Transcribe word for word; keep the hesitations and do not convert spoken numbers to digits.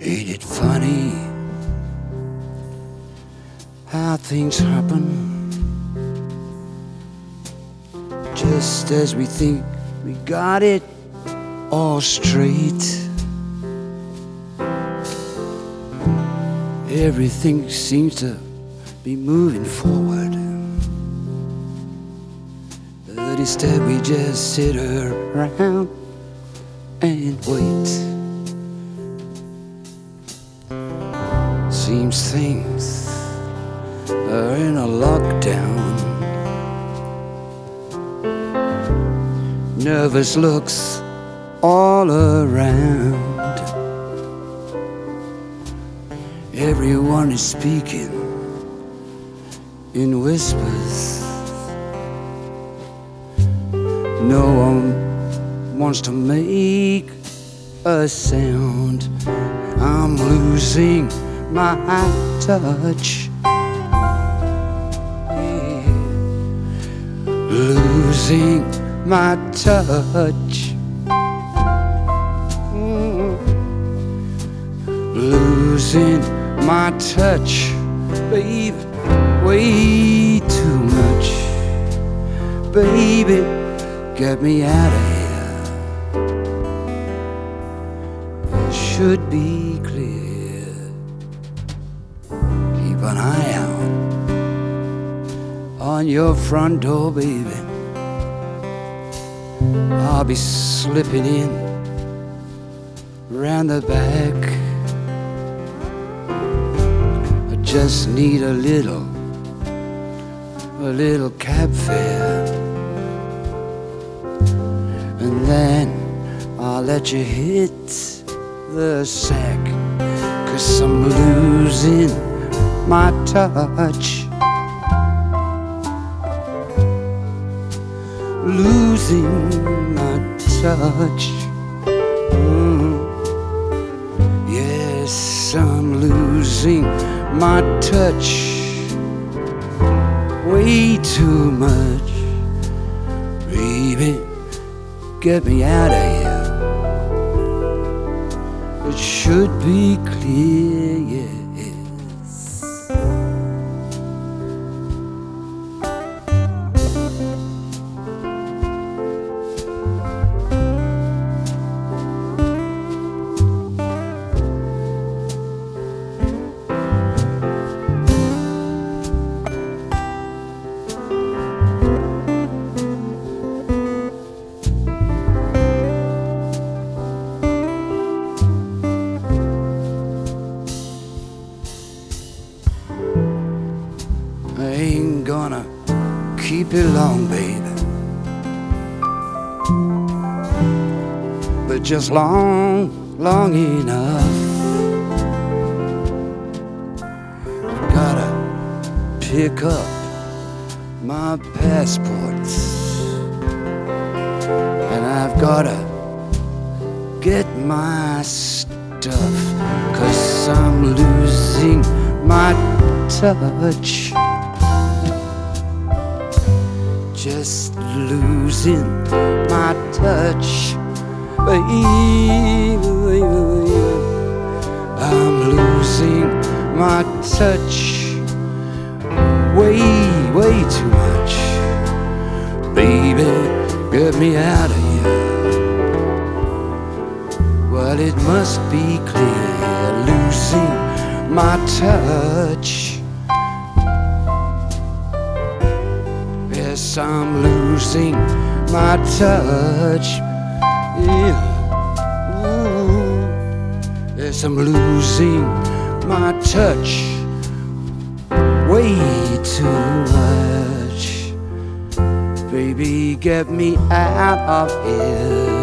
Ain't it funny how things happen just as we think we got it all straight? Everything seems to be moving forward, but instead we just sit around and wait. Seems things are in a lockdown. Nervous looks all around. Everyone is speaking in whispers. No one wants to make a sound. I'm losing my touch, yeah. Losing my touch, mm. Losing my touch, baby, way too much. Baby, get me out of here. It should be clear. Keep an eye out on your front door, baby. I'll be slipping in round the back. I just need a little, a little cab fare, and then I'll let you hit the sack, 'cause I'm losing my touch. Losing my touch, mm. Yes, I'm losing my touch, way too much. Baby, get me out of here. It should be clear, yes. I ain't gonna keep it long, baby, but just long, long enough. Gotta pick up my passports, and I've gotta get my stuff, 'cause I'm losing my touch. Just losing my touch, baby. I'm losing my touch, way, way too much. Baby, get me out of here. Well, it must be clear, losing my touch. Yes, I'm losing my touch, yeah. Ooh. Yes, I'm losing my touch, way too much. Baby, get me out of here.